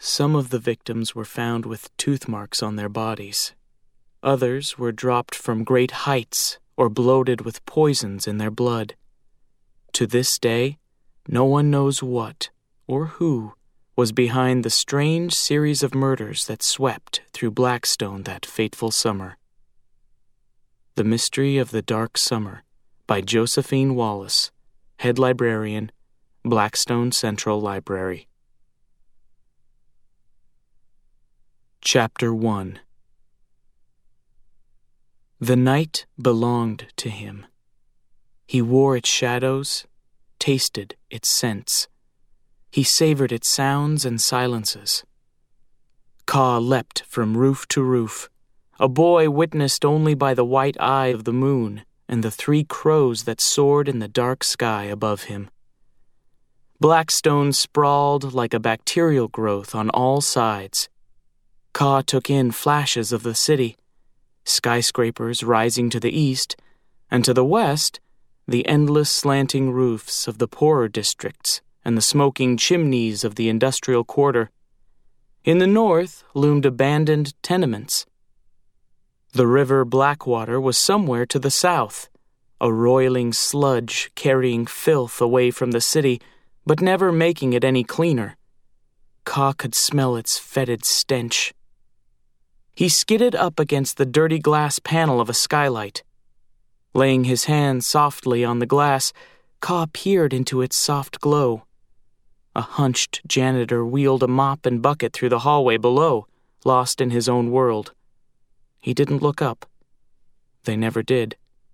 Some of the victims were found with tooth marks on their bodies. Others were dropped from great heights or bloated with poisons in their blood. To this day, no one knows what or who was behind the strange series of murders that swept through Blackstone that fateful summer. The Mystery of the Dark Summer by Josephine Wallace, Head Librarian, Blackstone Central Library. Chapter 1. The night belonged to him. He wore its shadows, tasted its scents. He savored its sounds and silences. Kaa leapt from roof to roof, a boy witnessed only by the white eye of the moon and the 3 crows that soared in the dark sky above him. Blackstone sprawled like a bacterial growth on all sides. Kaa took in flashes of the city, skyscrapers rising to the east, and to the west, the endless slanting roofs of the poorer districts and the smoking chimneys of the industrial quarter. In the north loomed abandoned tenements. The river Blackwater was somewhere to the south, a roiling sludge carrying filth away from the city, but never making it any cleaner. Kaa could smell its fetid stench. He skidded up against the dirty glass panel of a skylight. Laying his hand softly on the glass, Kaa peered into its soft glow. A hunched janitor wheeled a mop and bucket through the hallway below, lost in his own world. He didn't look up. They never did.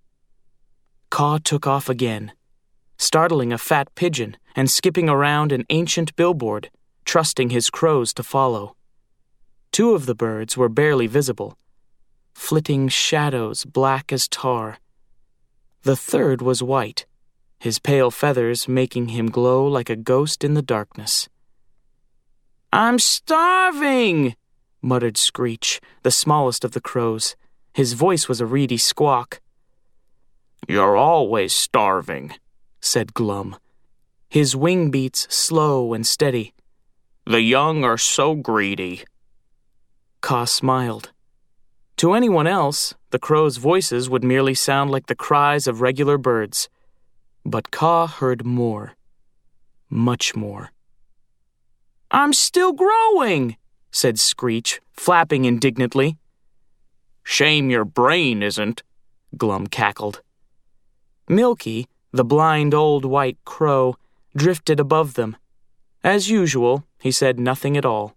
Kaa took off again, startling a fat pigeon and skipping around an ancient billboard, trusting his crows to follow. 2 of the birds were barely visible, flitting shadows black as tar. The 3rd was white, his pale feathers making him glow like a ghost in the darkness. "I'm starving!" muttered Screech, the smallest of the crows. His voice was a reedy squawk. "You're always starving," said Glum, his wing beats slow and steady. "The young are so greedy." Kaa smiled. To anyone else, the crows' voices would merely sound like the cries of regular birds. But Kaa heard more. Much more. "I'm still growing," said Screech, flapping indignantly. "Shame your brain isn't," Glum cackled. Milky, the blind old white crow, drifted above them. As usual, he said nothing at all.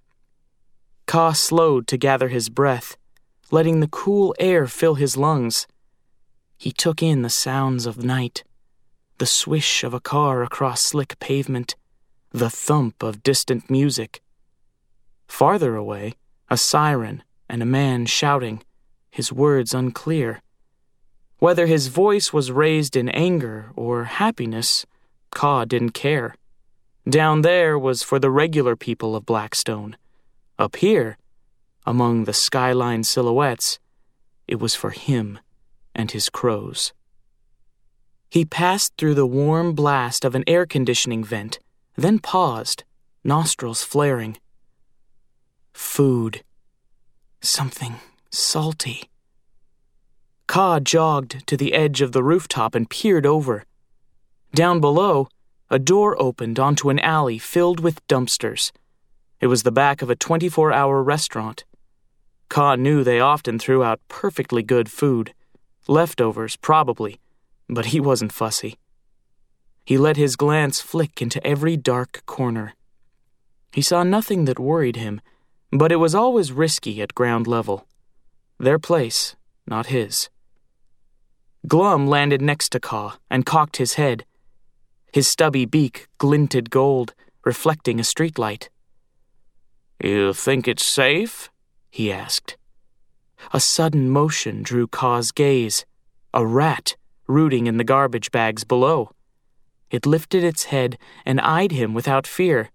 Kaa slowed to gather his breath, letting the cool air fill his lungs. He took in the sounds of night, the swish of a car across slick pavement, the thump of distant music. Farther away, a siren and a man shouting, his words unclear. Whether his voice was raised in anger or happiness, Kaa didn't care. Down there was for the regular people of Blackstone. Up here, among the skyline silhouettes, it was for him and his crows. He passed through the warm blast of an air conditioning vent, then paused, nostrils flaring. Food. Something salty. Kaa jogged to the edge of the rooftop and peered over. Down below, a door opened onto an alley filled with dumpsters. It was the back of a 24-hour restaurant. Kaa knew they often threw out perfectly good food. Leftovers, probably, but he wasn't fussy. He let his glance flick into every dark corner. He saw nothing that worried him, but it was always risky at ground level. Their place, not his. Glum landed next to Kaa and cocked his head. His stubby beak glinted gold, reflecting a streetlight. "You think it's safe?" he asked. A sudden motion drew Kaa's gaze. A rat rooting in the garbage bags below. It lifted its head and eyed him without fear.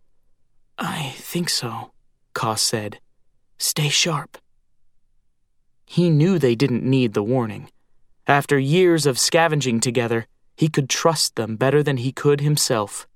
"I think so," Kaa said. "Stay sharp." He knew they didn't need the warning. After years of scavenging together, he could trust them better than he could himself.